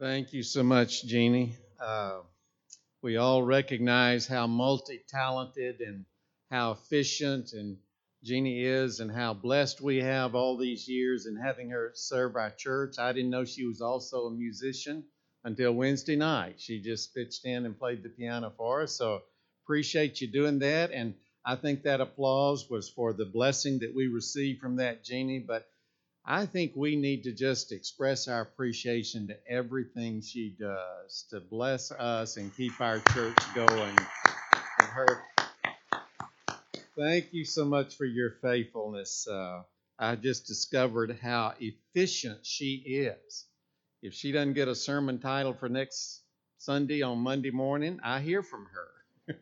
Thank you so much, Jeannie. We all recognize how multi-talented and how efficient and Jeannie is, and how blessed we have all these years in having her serve our church. I didn't know she was also a musician until Wednesday night. She just pitched in and played the piano for us. So appreciate you doing that. And I think that applause was for the blessing that we received from that, Jeannie. But I think we need to just express our appreciation to everything she does to bless us and keep our church going. And her, thank you so much for your faithfulness. I just discovered how efficient she is. If she doesn't get a sermon title for next Sunday on Monday morning, I hear from her.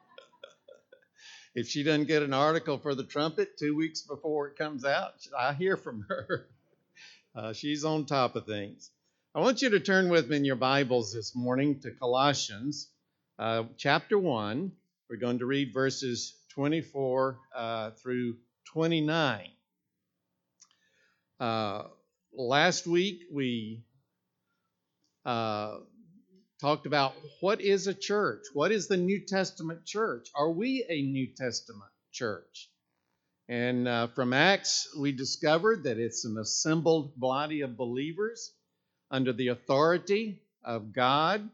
If she doesn't get an article for the Trumpet 2 weeks before it comes out, I hear from her. She's on top of things. I want you to turn with me in your Bibles this morning to Colossians chapter 1. We're going to read verses 24 through 29. Last week we talked about what is a church? What is the New Testament church? Are we a New Testament church? And from Acts, we discovered that it's an assembled body of believers under the authority of God,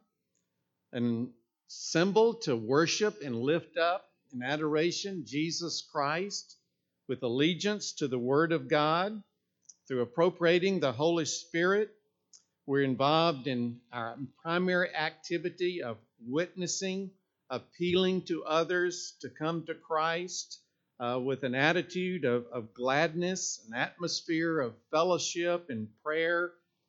and assembled to worship and lift up in adoration Jesus Christ with allegiance to the Word of God through appropriating the Holy Spirit. We're involved in our primary activity of witnessing, appealing to others to come to Christ with an attitude of gladness, an atmosphere of fellowship and prayer.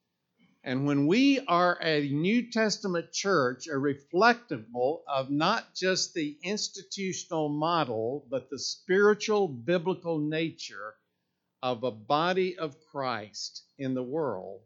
And when we are a New Testament church, are reflective of not just the institutional model, but the spiritual biblical nature of a body of Christ in the world,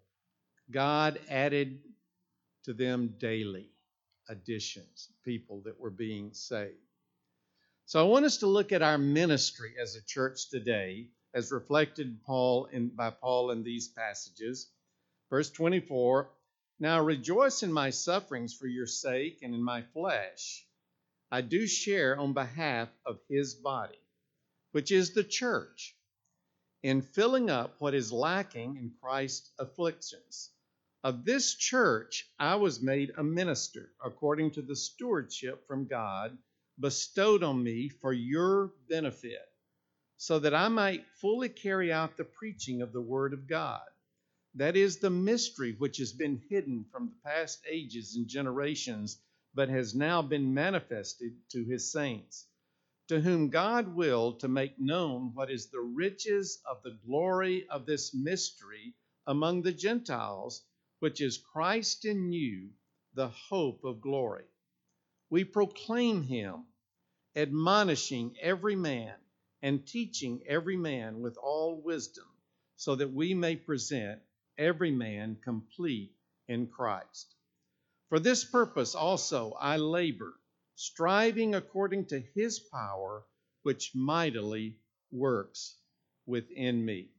God added to them daily additions, people that were being saved. So I want us to look at our ministry as a church today, as reflected by Paul in these passages. Verse 24, now rejoice in my sufferings for your sake, and in my flesh I do share on behalf of his body, which is the church, in filling up what is lacking in Christ's afflictions. Of this church I was made a minister, according to the stewardship from God bestowed on me for your benefit, so that I might fully carry out the preaching of the Word of God. That is the mystery which has been hidden from the past ages and generations, but has now been manifested to his saints, to whom God willed to make known what is the riches of the glory of this mystery among the Gentiles, which is Christ in you, the hope of glory. We proclaim him, admonishing every man and teaching every man with all wisdom, so that we may present every man complete in Christ. For this purpose also I labor, striving according to his power, which mightily works within me.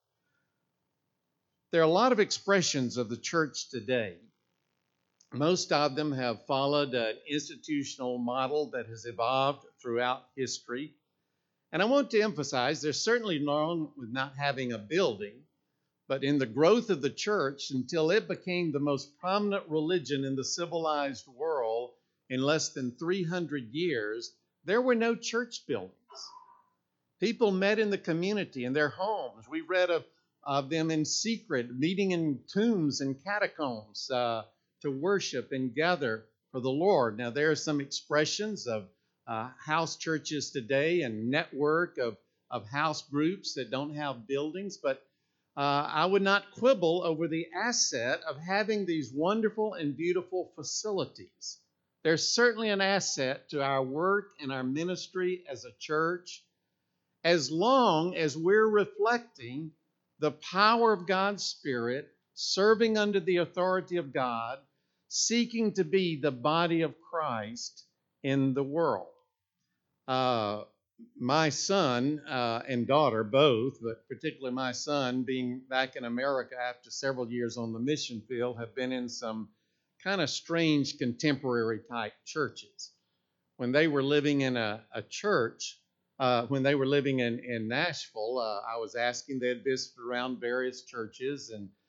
There are a lot of expressions of the church today. Most of them have followed an institutional model that has evolved throughout history. And I want to emphasize there's certainly nothing wrong with not having a building, but in the growth of the church, until it became the most prominent religion in the civilized world in less than 300 years, there were no church buildings. People met in the community, in their homes. We read of them in secret, meeting in tombs and catacombs to worship and gather for the Lord. Now, there are some expressions of house churches today and network of house groups that don't have buildings, but I would not quibble over the asset of having these wonderful and beautiful facilities. There's certainly an asset to our work and our ministry as a church, as long as we're reflecting the power of God's Spirit, serving under the authority of God, seeking to be the body of Christ in the world. my son and daughter both, but particularly my son, being back in America after several years on the mission field, have been in some kind of strange contemporary type churches. When they were living in a church, when they were living in Nashville, I was asking, they'd visit around various churches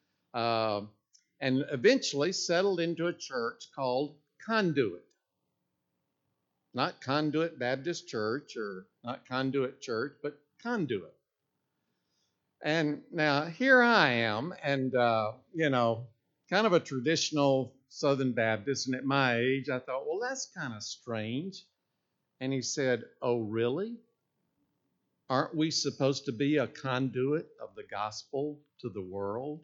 and eventually settled into a church called Conduit. Not Conduit Baptist Church or not Conduit Church, but Conduit. And now here I am, and, kind of a traditional Southern Baptist. And at my age, I thought, well, that's kind of strange. And he said, oh, really? Aren't we supposed to be a conduit of the gospel to the world?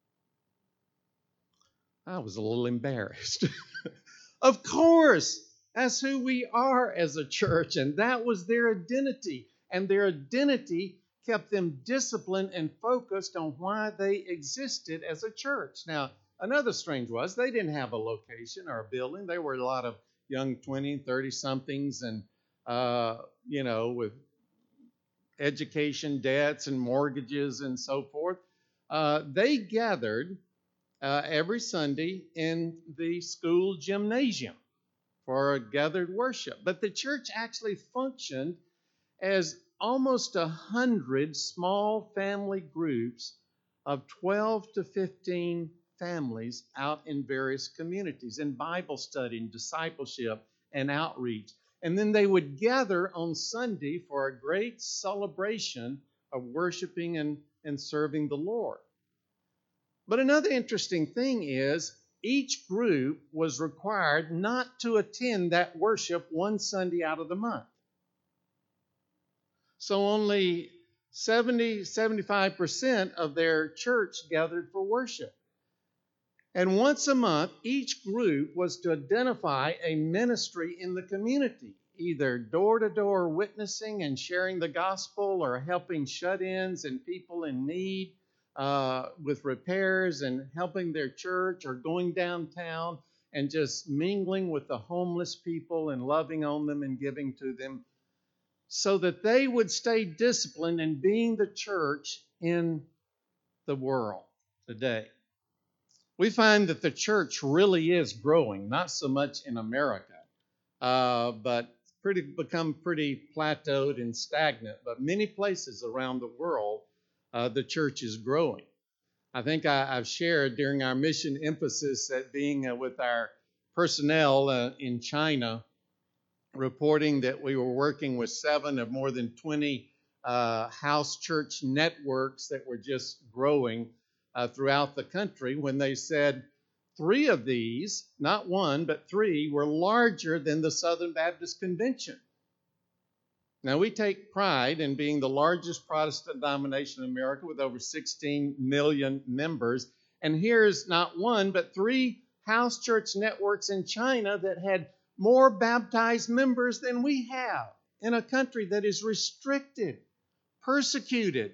I was a little embarrassed. Of course, that's who we are as a church, and that was their identity. And their identity kept them disciplined and focused on why they existed as a church. Now, another strange was they didn't have a location or a building. They were a lot of young 20, 30-somethings and, with education debts and mortgages and so forth. They gathered every Sunday in the school gymnasium for a gathered worship. But the church actually functioned as almost 100 small family groups of 12 to 15 families out in various communities in Bible study and discipleship and outreach. And then they would gather on Sunday for a great celebration of worshiping and serving the Lord. But another interesting thing is each group was required not to attend that worship one Sunday out of the month. So only 75% of their church gathered for worship. And once a month, each group was to identify a ministry in the community, either door-to-door witnessing and sharing the gospel or helping shut-ins and people in need with repairs and helping their church, or going downtown and just mingling with the homeless people and loving on them and giving to them, so that they would stay disciplined in being the church in the world today. We find that the church really is growing, not so much in America, but become pretty plateaued and stagnant. But many places around the world, the church is growing. I think I've shared during our mission emphasis at being with our personnel in China, reporting that we were working with 7 of more than 20 house church networks that were just growing throughout the country, when they said 3 of these, not 1, but 3, were larger than the Southern Baptist Convention. Now, we take pride in being the largest Protestant denomination in America with over 16 million members. And here's not 1, but 3 house church networks in China that had more baptized members than we have in a country that is restricted, persecuted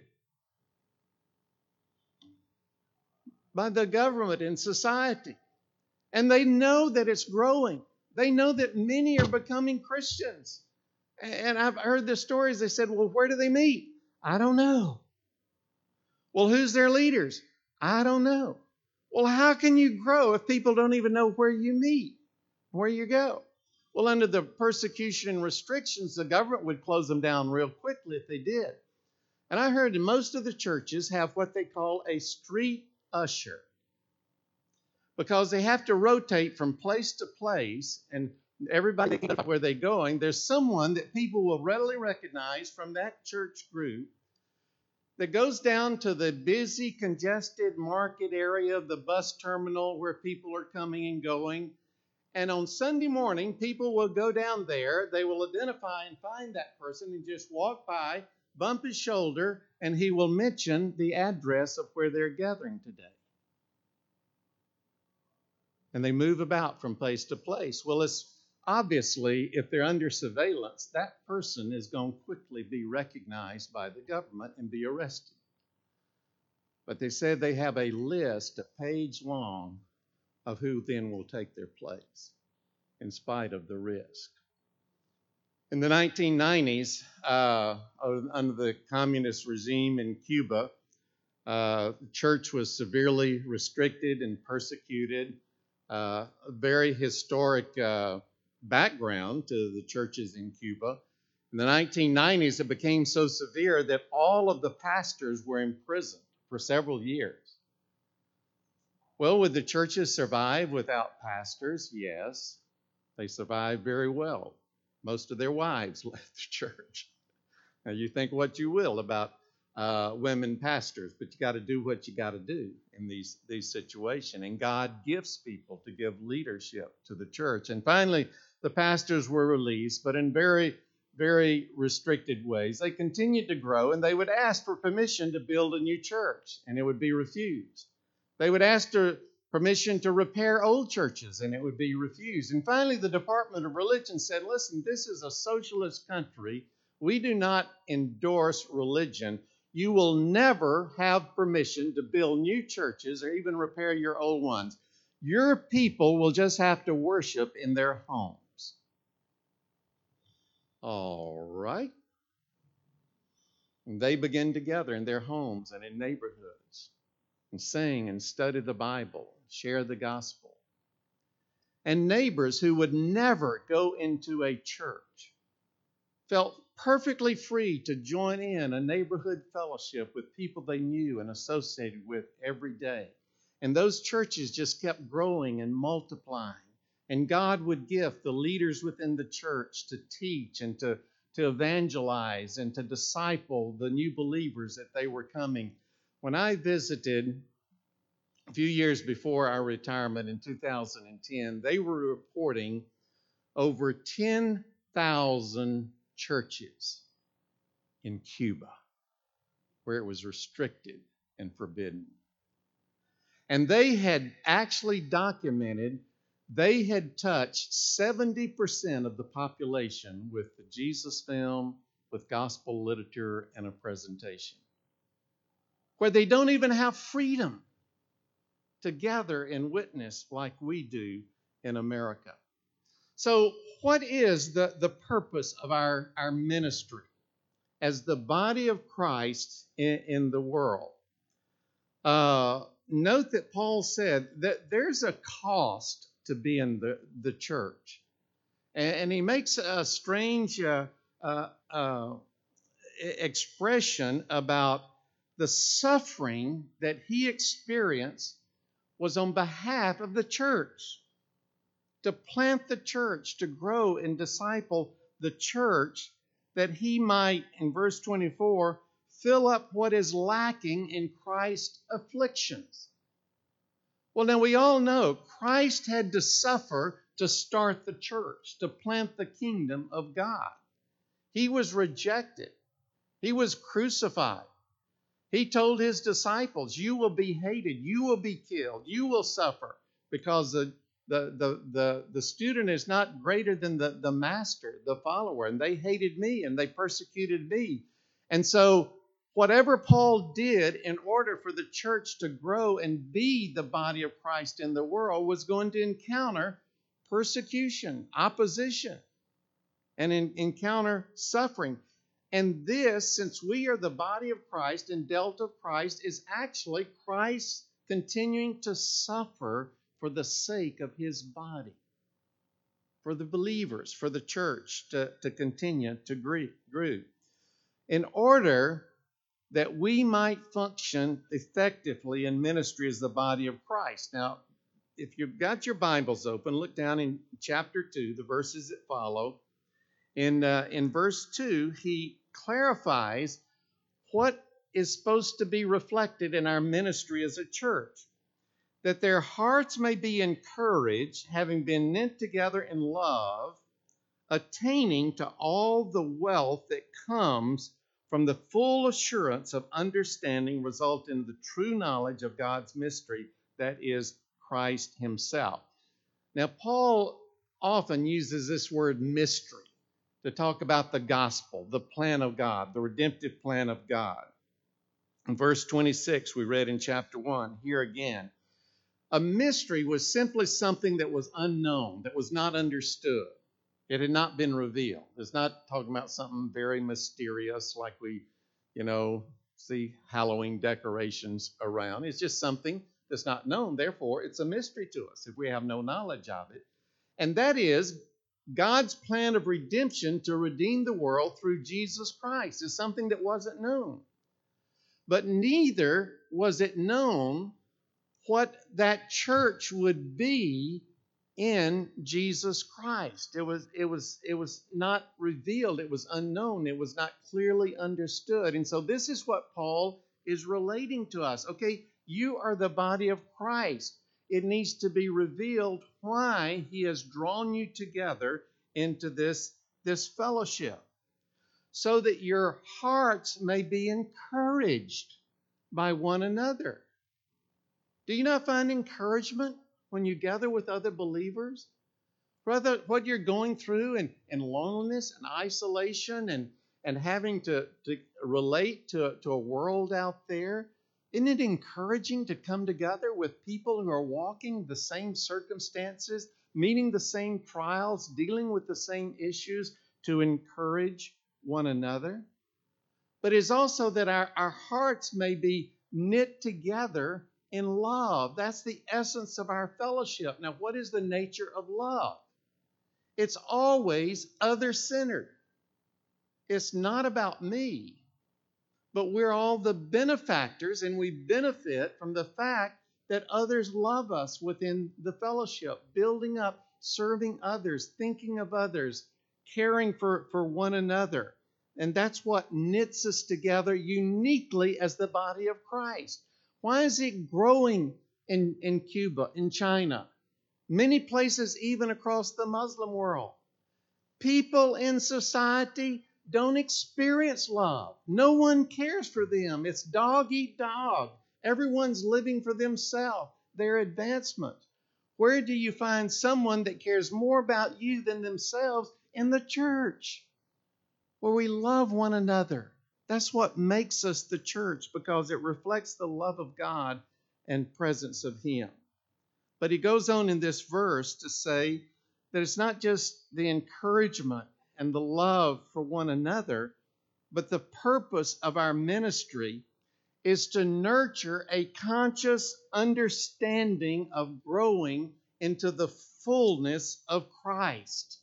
by the government and society. And they know that it's growing. They know that many are becoming Christians. And I've heard the stories. They said, well, where do they meet? I don't know. Well, who's their leaders? I don't know. Well, how can you grow if people don't even know where you meet, where you go? Well, under the persecution and restrictions, the government would close them down real quickly if they did. And I heard that most of the churches have what they call a street usher, because they have to rotate from place to place, and everybody knows where they're going. There's someone that people will readily recognize from that church group that goes down to the busy, congested market area of the bus terminal where people are coming and going. And on Sunday morning, people will go down there. They will identify and find that person and just walk by, bump his shoulder, and he will mention the address of where they're gathering today. And they move about from place to place. Well, it's obviously, if they're under surveillance, that person is going to quickly be recognized by the government and be arrested. But they said they have a list, a page long, of who then will take their place in spite of the risk. In the 1990s, under the communist regime in Cuba, the church was severely restricted and persecuted. A very historic background to the churches in Cuba. In the 1990s, it became so severe that all of the pastors were imprisoned for several years. Well, would the churches survive without pastors? Yes, they survived very well. Most of their wives left the church. Now, you think what you will about women pastors, but you got to do what you got to do in these situations. And God gifts people to give leadership to the church. And finally, the pastors were released, but in very, very restricted ways. They continued to grow, and they would ask for permission to build a new church, and it would be refused. They would ask for permission to repair old churches, and it would be refused. And finally, the Department of Religion said, listen, this is a socialist country. We do not endorse religion. You will never have permission to build new churches or even repair your old ones. Your people will just have to worship in their homes. All right. And they begin to gather in their homes and in neighborhoods and sing and study the Bible, share the gospel. And neighbors who would never go into a church felt perfectly free to join in a neighborhood fellowship with people they knew and associated with every day. And those churches just kept growing and multiplying. And God would gift the leaders within the church to teach and to evangelize and to disciple the new believers that they were coming. When I visited a few years before our retirement in 2010, they were reporting over 10,000 churches in Cuba where it was restricted and forbidden. And they had actually documented they had touched 70% of the population with the Jesus film, with gospel literature, and a presentation, where they don't even have freedom to gather and witness like we do in America. So what is the purpose of our ministry as the body of Christ in the world? Note that Paul said that there's a cost to be in the church. And he makes a strange expression about the suffering that he experienced was on behalf of the church. To plant the church, to grow and disciple the church, that he might, in verse 24, fill up what is lacking in Christ's afflictions. Well, now we all know Christ had to suffer to start the church, to plant the kingdom of God. He was rejected. He was crucified. He told his disciples, you will be hated, you will be killed, you will suffer, because the student is not greater than the master, the follower, and they hated me and they persecuted me. And so whatever Paul did in order for the church to grow and be the body of Christ in the world was going to encounter persecution, opposition, and encounter suffering. And this, since we are the body of Christ and dealt of Christ, is actually Christ continuing to suffer for the sake of his body, for the believers, for the church to continue to grow. In order that we might function effectively in ministry as the body of Christ. Now, if you've got your Bibles open, look down in chapter 2, the verses that follow. In verse 2, he clarifies what is supposed to be reflected in our ministry as a church. That their hearts may be encouraged, having been knit together in love, attaining to all the wealth that comes from the full assurance of understanding, result in the true knowledge of God's mystery, that is Christ himself. Now, Paul often uses this word mystery to talk about the gospel, the plan of God, the redemptive plan of God. In verse 26, we read in chapter 1, here again, a mystery was simply something that was unknown, that was not understood. It had not been revealed. It's not talking about something very mysterious like we, see Halloween decorations around. It's just something that's not known. Therefore, it's a mystery to us if we have no knowledge of it. And that is God's plan of redemption to redeem the world through Jesus Christ is something that wasn't known. But neither was it known what that church would be in Jesus Christ. It was not revealed. It was unknown. It was not clearly understood. And so this is what Paul is relating to us. Okay, you are the body of Christ. It needs to be revealed why he has drawn you together into this fellowship, so that your hearts may be encouraged by one another. Do you not find encouragement when you gather with other believers? Brother, what you're going through and loneliness and isolation and having to relate to a world out there, isn't it encouraging to come together with people who are walking the same circumstances, meeting the same trials, dealing with the same issues, to encourage one another? But it's also that our hearts may be knit together in love. That's the essence of our fellowship. Now, what is the nature of love? It's always other-centered. It's not about me, but we're all the benefactors, and we benefit from the fact that others love us within the fellowship, building up, serving others, thinking of others, caring for one another. And that's what knits us together uniquely as the body of Christ. Why is it growing in Cuba, in China, many places even across the Muslim world? People in society don't experience love. No one cares for them. It's dog eat dog. Everyone's living for themselves, their advancement. Where do you find someone that cares more about you than themselves? In the church, where we love one another. That's what makes us the church, because it reflects the love of God and presence of Him. But he goes on in this verse to say that it's not just the encouragement and the love for one another, but the purpose of our ministry is to nurture a conscious understanding of growing into the fullness of Christ.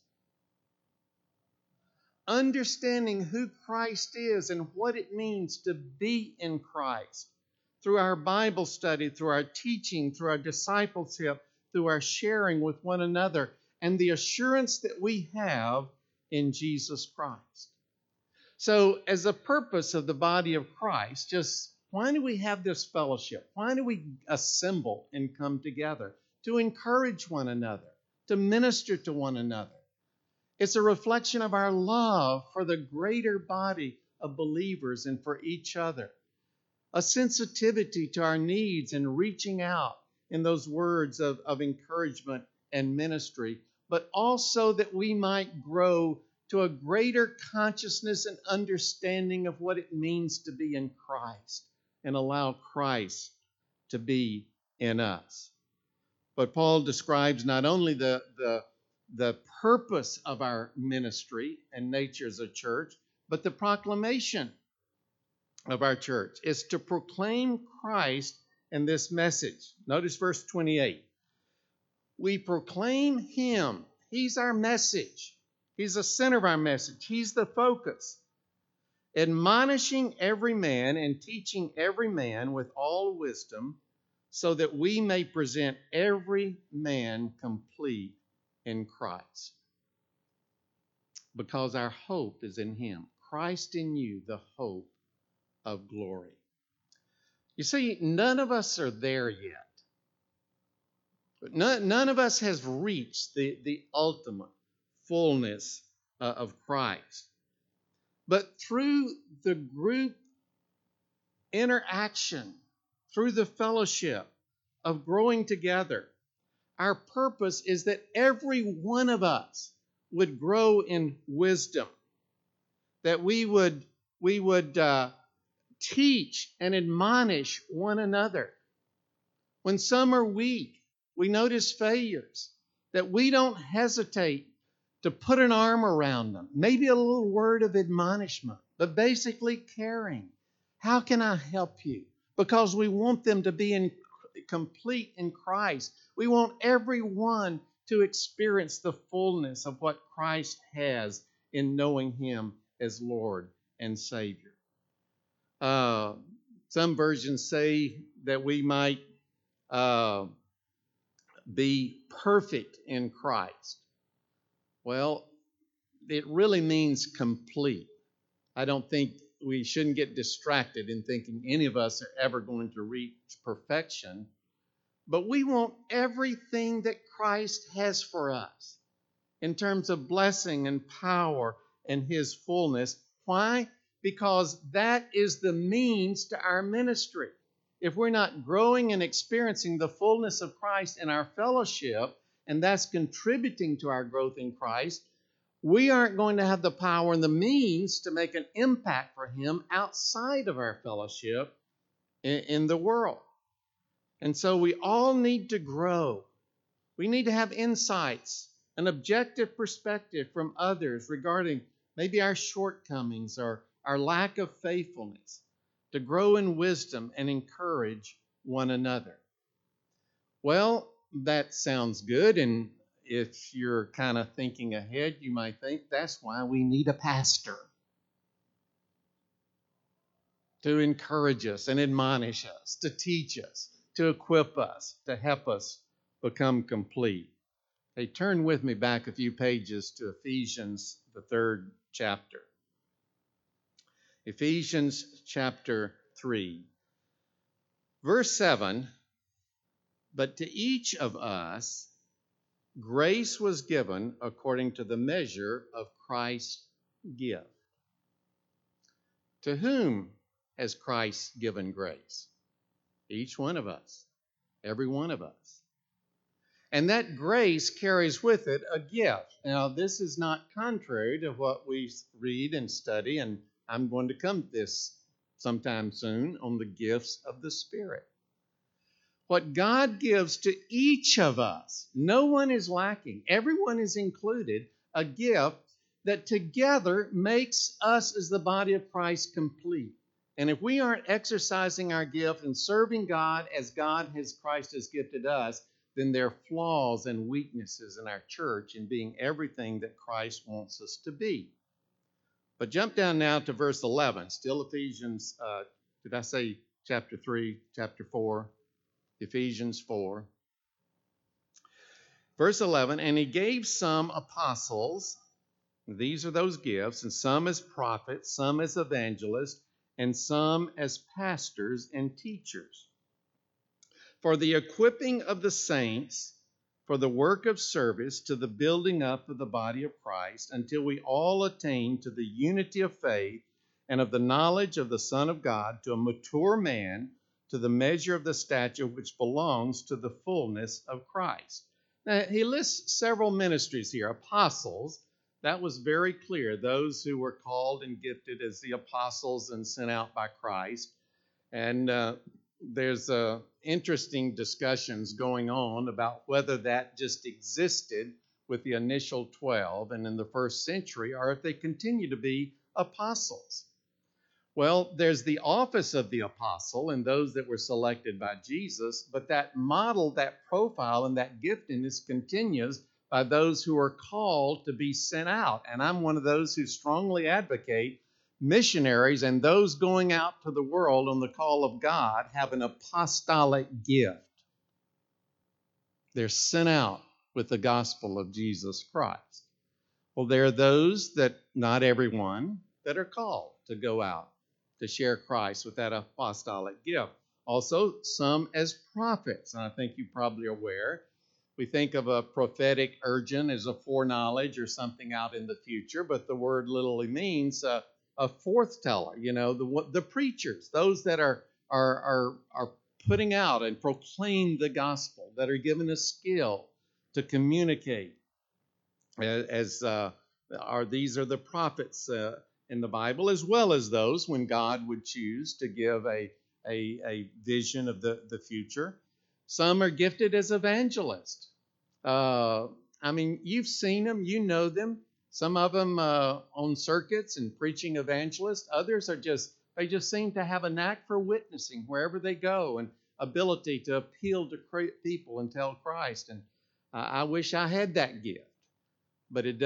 Understanding who Christ is and what it means to be in Christ through our Bible study, through our teaching, through our discipleship, through our sharing with one another, and the assurance that we have in Jesus Christ. So, as a purpose of the body of Christ, just why do we have this fellowship? Why do we assemble and come together? To encourage one another, to minister to one another. It's a reflection of our love for the greater body of believers and for each other. A sensitivity to our needs and reaching out in those words of encouragement and ministry, but also that we might grow to a greater consciousness and understanding of what it means to be in Christ and allow Christ to be in us. But Paul describes not only the purpose of our ministry and nature as a church, but the proclamation of our church is to proclaim Christ in this message. Notice verse 28. We proclaim Him. He's our message. He's the center of our message. He's the focus. Admonishing every man and teaching every man with all wisdom, so that we may present every man complete in Christ. Because our hope is in Him. Christ in you, the hope of glory. You see, none of us are there yet. None of us has reached the ultimate fullness of Christ. But through the group interaction, through the fellowship of growing together, our purpose is that every one of us would grow in wisdom, that we would teach and admonish one another. When some are weak, we notice failures, that we don't hesitate to put an arm around them, maybe a little word of admonishment, but basically caring. How can I help you? Because we want them to be complete in Christ. We want everyone to experience the fullness of what Christ has in knowing Him as Lord and Savior. Some versions say that we might be perfect in Christ. Well, it really means complete. I don't think we shouldn't get distracted in thinking any of us are ever going to reach perfection. But we want everything that Christ has for us in terms of blessing and power and His fullness. Why? Because that is the means to our ministry. If we're not growing and experiencing the fullness of Christ in our fellowship, and that's contributing to our growth in Christ, we aren't going to have the power and the means to make an impact for Him outside of our fellowship in the world. And so we all need to grow. We need to have insights, an objective perspective from others regarding maybe our shortcomings or our lack of faithfulness, to grow in wisdom and encourage one another. Well, that sounds good, and if you're kind of thinking ahead, you might think that's why we need a pastor to encourage us and admonish us, to teach us, to equip us, to help us become complete. Hey, turn with me back a few pages to Ephesians, the 3rd chapter. Ephesians chapter 3, verse 7, but to each of us grace was given according to the measure of Christ's gift. To whom has Christ given grace? Each one of us, every one of us. And that grace carries with it a gift. Now, this is not contrary to what we read and study, and I'm going to come to this sometime soon on the gifts of the Spirit. What God gives to each of us, no one is lacking. Everyone is included, a gift that together makes us as the body of Christ complete. And if we aren't exercising our gift and serving God as Christ has gifted us, then there are flaws and weaknesses in our church in being everything that Christ wants us to be. But jump down now to verse 11, still Ephesians, did I say chapter 3, chapter 4? Ephesians 4. Verse 11, and He gave some apostles, these are those gifts, and some as prophets, some as evangelists, and some as pastors and teachers, for the equipping of the saints, for the work of service, to the building up of the body of Christ, until we all attain to the unity of faith and of the knowledge of the Son of God, to a mature man, to the measure of the stature which belongs to the fullness of Christ. Now, he lists several ministries here. Apostles, that was very clear. Those who were called and gifted as the apostles and sent out by Christ. And there's interesting discussions going on about whether that just existed with the initial 12 and in the first century, or if they continue to be apostles. Well, there's the office of the apostle and those that were selected by Jesus, but that model, that profile, and that giftedness continues by those who are called to be sent out. And I'm one of those who strongly advocate missionaries and those going out to the world on the call of God have an apostolic gift. They're sent out with the gospel of Jesus Christ. Well, there are those that, not everyone, that are called to go out to share Christ with that apostolic gift. Also, some as prophets, and I think you probably are aware. We think of a prophetic urgent as a foreknowledge or something out in the future, but the word literally means a forthteller, the preachers, those that are putting out and proclaim the gospel, that are given a skill to communicate. These are the prophets in the Bible, as well as those when God would choose to give a vision of the future. Some are gifted as evangelists. I mean, you've seen them, you know them. Some of them on circuits and preaching evangelists. Others they just seem to have a knack for witnessing wherever they go and ability to appeal to people and tell Christ. And I wish I had that gift, but it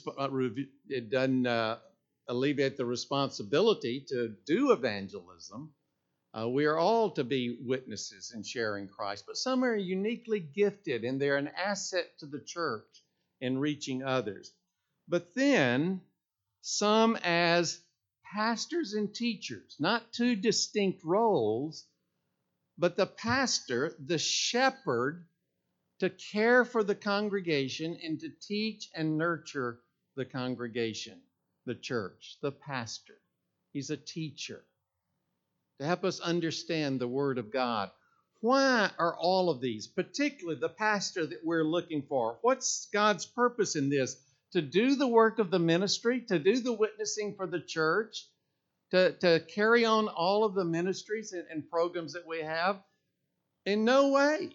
doesn't alleviate the responsibility to do evangelism. We are all to be witnesses in sharing Christ, but some are uniquely gifted and they're an asset to the church in reaching others. But then some as pastors and teachers, not two distinct roles, but the pastor, the shepherd, to care for the congregation and to teach and nurture the congregation, the church, the pastor. He's a teacher to help us understand the Word of God. Why are all of these, particularly the pastor that we're looking for? What's God's purpose in this? To do the work of the ministry, to do the witnessing for the church, to carry on all of the ministries and programs that we have? In no way.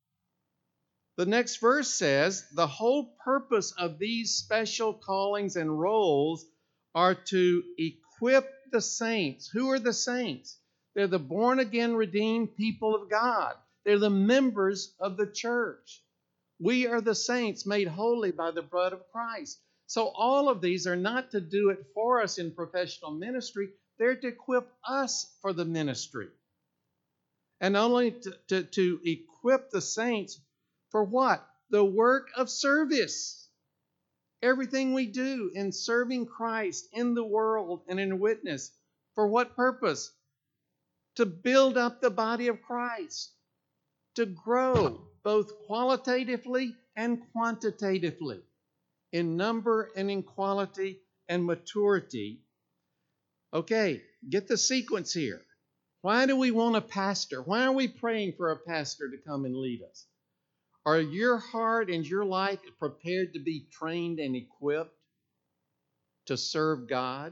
The next verse says, the whole purpose of these special callings and roles are to equip the saints. Who are the saints? They're the born-again, redeemed people of God. They're the members of the church. We are the saints made holy by the blood of Christ. So all of these are not to do it for us in professional ministry. They're to equip us for the ministry. And only to equip the saints for what? The work of service. Everything we do in serving Christ in the world and in witness. For what purpose? To build up the body of Christ, to grow both qualitatively and quantitatively in number and in quality and maturity. Okay, get the sequence here. Why do we want a pastor? Why are we praying for a pastor to come and lead us? Are your heart and your life prepared to be trained and equipped to serve God?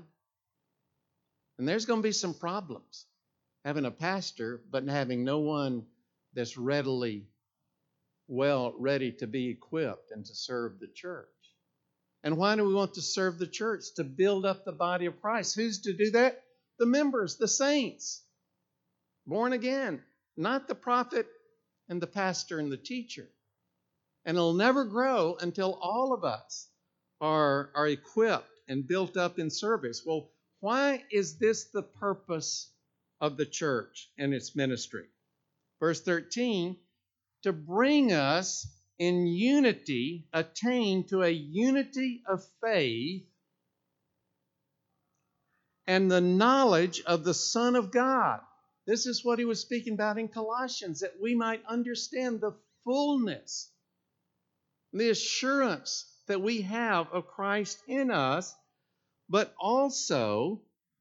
And there's going to be some problems having a pastor, but having no one that's ready to be equipped and to serve the church. And why do we want to serve the church? To build up the body of Christ. Who's to do that? The members, the saints, born again, not the prophet and the pastor and the teacher. And it'll never grow until all of us are equipped and built up in service. Well, why is this the purpose of the church and its ministry? Verse 13, to bring us in unity, attain to a unity of faith and the knowledge of the Son of God. This is what he was speaking about in Colossians, that we might understand the fullness, the assurance that we have of Christ in us, but also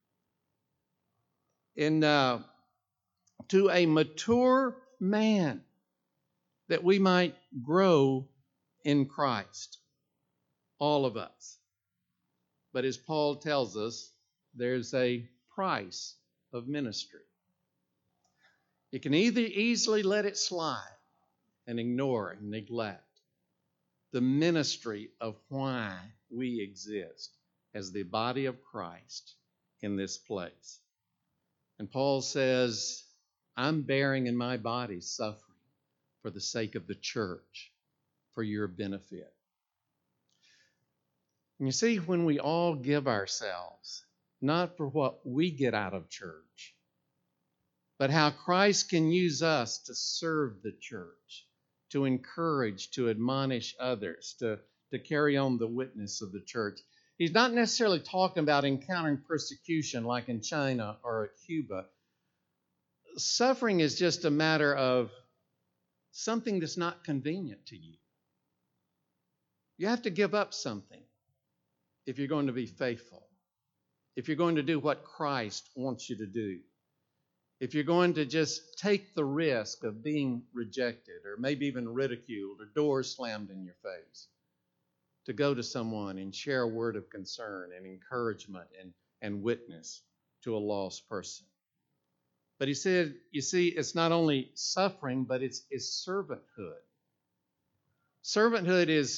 to a mature man, that we might grow in Christ, all of us. But as Paul tells us, there's a price of ministry. You can either easily let it slide and ignore and neglect the ministry of why we exist as the body of Christ in this place. And Paul says, I'm bearing in my body suffering for the sake of the church, for your benefit. And you see, when we all give ourselves, not for what we get out of church, but how Christ can use us to serve the church, to encourage, to admonish others, to carry on the witness of the church. He's not necessarily talking about encountering persecution like in China or Cuba. Suffering is just a matter of something that's not convenient to you. You have to give up something if you're going to be faithful, if you're going to do what Christ wants you to do, if you're going to just take the risk of being rejected or maybe even ridiculed or doors slammed in your face, to go to someone and share a word of concern and encouragement and witness to a lost person. But he said, you see, it's not only suffering, but it's servanthood. Servanthood is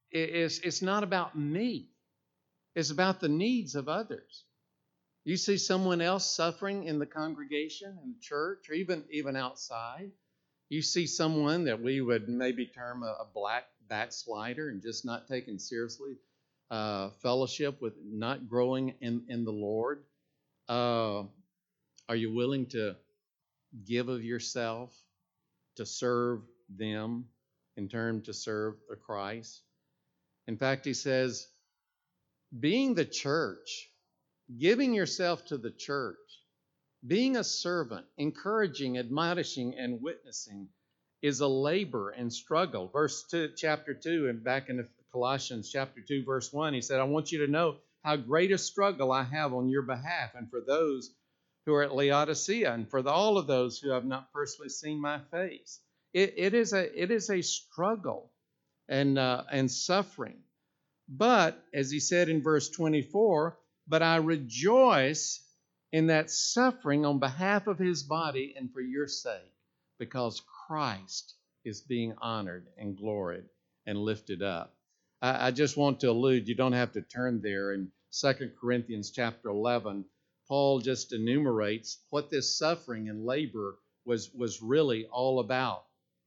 it's not about me. It's about the needs of others. You see someone else suffering in the congregation, in the church, or even outside. You see someone that we would maybe term a black backslider and just not taking seriously fellowship with, not growing in the Lord. Are you willing to give of yourself to serve them, in turn to serve the Christ? In fact, he says, being the church, giving yourself to the church, being a servant, encouraging, admonishing, and witnessing is a labor and struggle. Chapter 2, and back in Colossians chapter 2, verse 1, he said, I want you to know how great a struggle I have on your behalf and for those who are at Laodicea and for all of those who have not personally seen my face. It is a struggle and suffering. But, as he said in verse 24, but I rejoice in that suffering on behalf of his body and for your sake, because Christ is being honored and gloried and lifted up. I just want to allude, you don't have to turn there, in 2 Corinthians chapter 11, Paul just enumerates what this suffering and labor was really all about.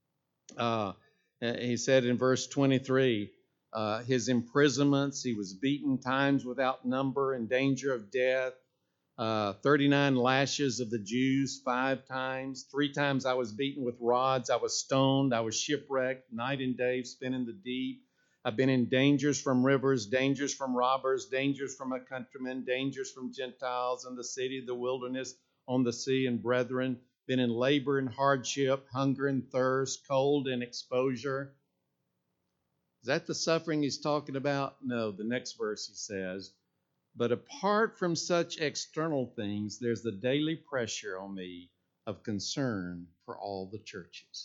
He said in verse 23, his imprisonments, he was beaten times without number, in danger of death, 39 lashes of the Jews 5 times. 3 times I was beaten with rods. I was stoned. I was shipwrecked, night and day spent in the deep. I've been in dangers from rivers, dangers from robbers, dangers from my countrymen, dangers from Gentiles in the city, the wilderness, on the sea, and brethren. Been in labor and hardship, hunger and thirst, cold and exposure. Is that the suffering he's talking about? No, the next verse he says, but apart from such external things, there's the daily pressure on me of concern for all the churches.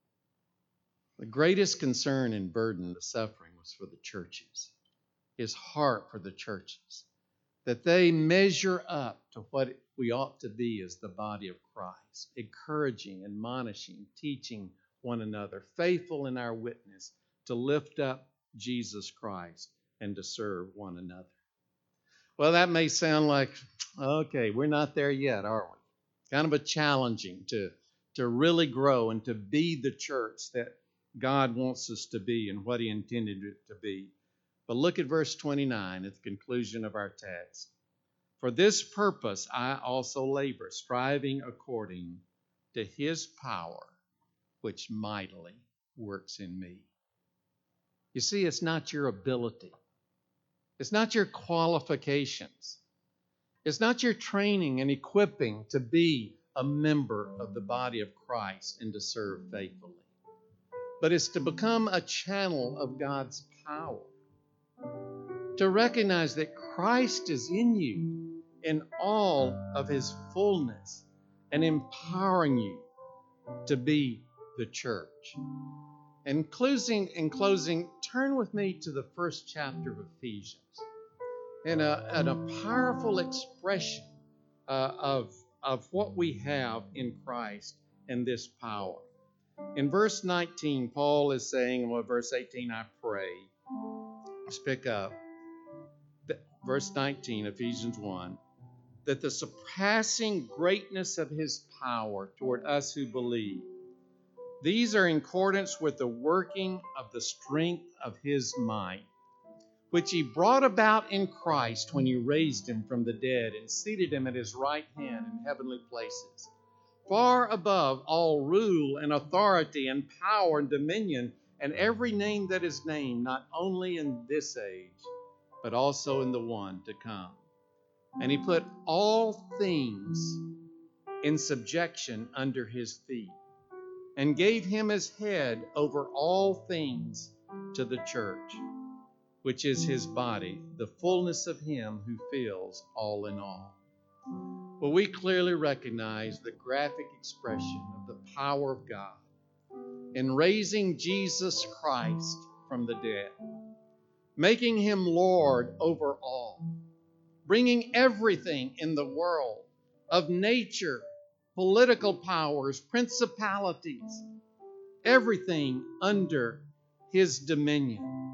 The greatest concern and burden, the suffering, was for the churches. His heart for the churches, that they measure up to what we ought to be as the body of Christ, encouraging, admonishing, teaching one another, faithful in our witness, to lift up Jesus Christ and to serve one another. Well, that may sound like, okay, we're not there yet, are we? Kind of a challenging to really grow and to be the church that God wants us to be and what he intended it to be. But look at verse 29 at the conclusion of our text. For this purpose I also labor, striving according to his power, which mightily works in me. You see, it's not your ability. It's not your qualifications. It's not your training and equipping to be a member of the body of Christ and to serve faithfully. But it's to become a channel of God's power. To recognize that Christ is in you in all of his fullness and empowering you to be the church. In closing, turn with me to the first chapter of Ephesians and a powerful expression of what we have in Christ and this power. In verse 19, Paul is saying, well, verse 18, I pray. Let's pick up. Verse 19, Ephesians 1, that the surpassing greatness of his power toward us who believe, these are in accordance with the working of the strength of his might, which he brought about in Christ when he raised him from the dead and seated him at his right hand in heavenly places, far above all rule and authority and power and dominion and every name that is named, not only in this age, but also in the one to come. And he put all things in subjection under his feet, and gave him as head over all things to the church, which is his body, the fullness of him who fills all in all. Well, we clearly recognize the graphic expression of the power of God in raising Jesus Christ from the dead, making him Lord over all, bringing everything in the world of nature, political powers, principalities, everything under his dominion.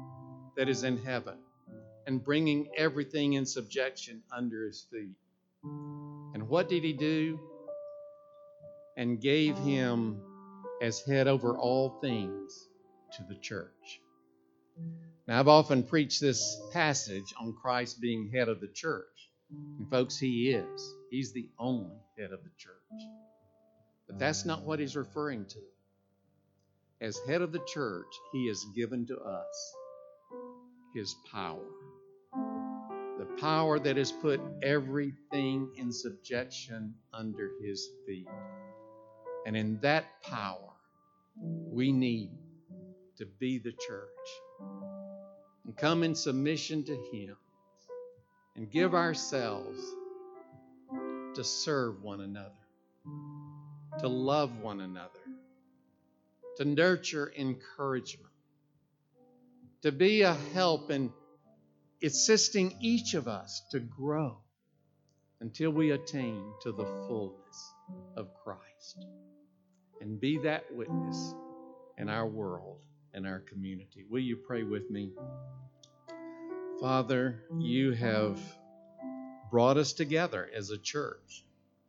that is in heaven and bringing everything in subjection under his feet. And what did he do? And gave him as head over all things to the church. Now, I've often preached this passage on Christ being head of the church. And folks, he is. He's the only head of the church. But that's not what he's referring to. As head of the church, he has given to us his power. The power that has put everything in subjection under his feet. And in that power, we need to be the church and come in submission to him and give ourselves to serve one another, to love one another, to nurture encouragement, to be a help in assisting each of us to grow until we attain to the fullness of Christ and be that witness in our world and our community. Will you pray with me? Father, you have brought us together as a church.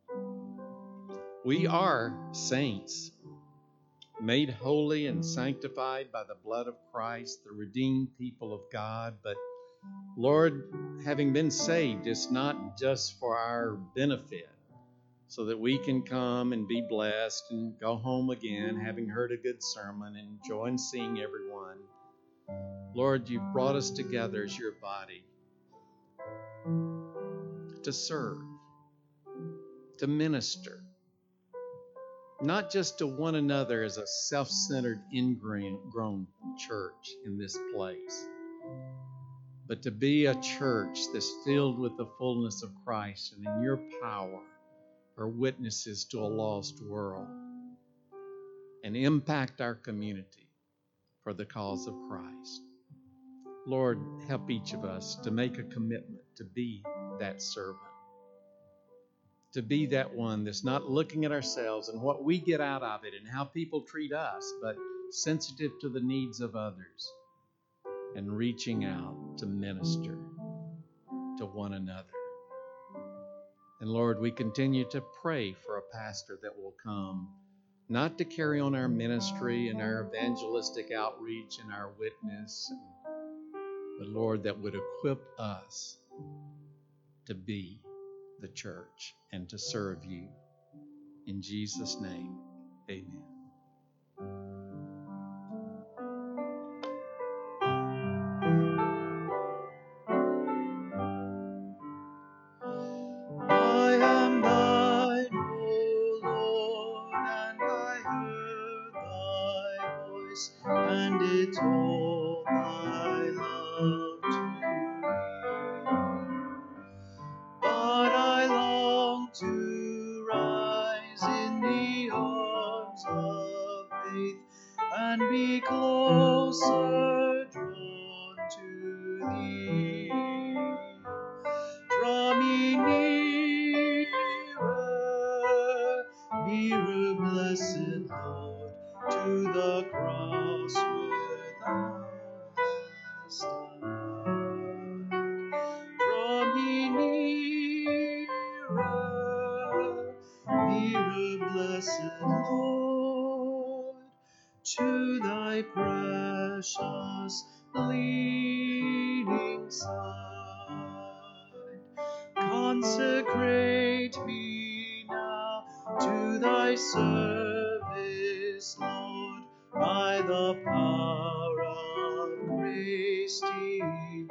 We are saints, made holy and sanctified by the blood of Christ, the redeemed people of God. But Lord, having been saved, it's not just for our benefit, so that we can come and be blessed and go home again, having heard a good sermon and enjoying seeing everyone. Lord, you've brought us together as your body to serve, to minister, not just to one another as a self-centered, ingrown church in this place, but to be a church that's filled with the fullness of Christ and in your power are witnesses to a lost world and impact our community for the cause of Christ. Lord, help each of us to make a commitment to be that servant, to be that one that's not looking at ourselves and what we get out of it and how people treat us, but sensitive to the needs of others and reaching out to minister to one another. And Lord, we continue to pray for a pastor that will come, not to carry on our ministry and our evangelistic outreach and our witness, but Lord, that would equip us to be the church and to serve you. In Jesus' name, amen. I am thine, O Lord, and I heard thy voice, and it told thy love to me. But I long to rise in the arms of faith and be closer drawn to thee. Draw me nearer, blessed Lord, to the cross where thou hast died. Draw me nearer, blessed Lord, to thy precious bleeding side. Consecrate me now to thy service, Lord, by the power of grace divine.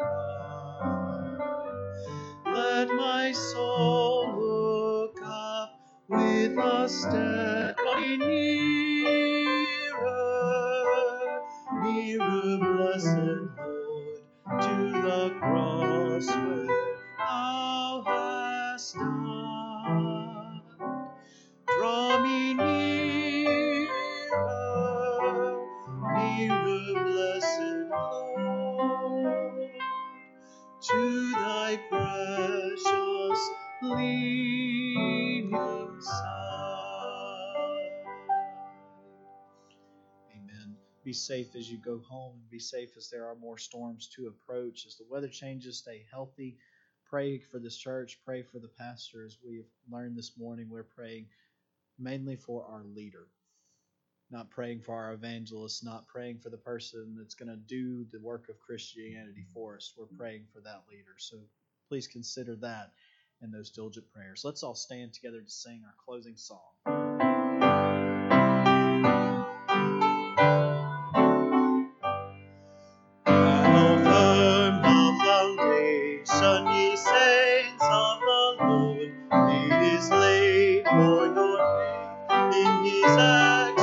Let my soul look up with a steady nearer, blessed Lord, to the cross where thou hast died. Draw me nearer, blessed Lord, to thy precious bleeding side. Amen. Be safe as you go home, and be safe as there are more storms to approach. As the weather changes, stay healthy. Pray for this church. Pray for the pastor. As we have learned this morning, we're praying mainly for our leader. Not praying for our evangelist, not praying for the person that's going to do the work of Christianity for us. We're praying for that leader. So please consider that in those diligent prayers. Let's all stand together to sing our closing song. How firm the foundation, ye saints of the Lord, it is laid for your faith in His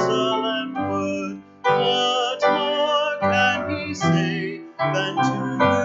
excellent word. What more can He say than to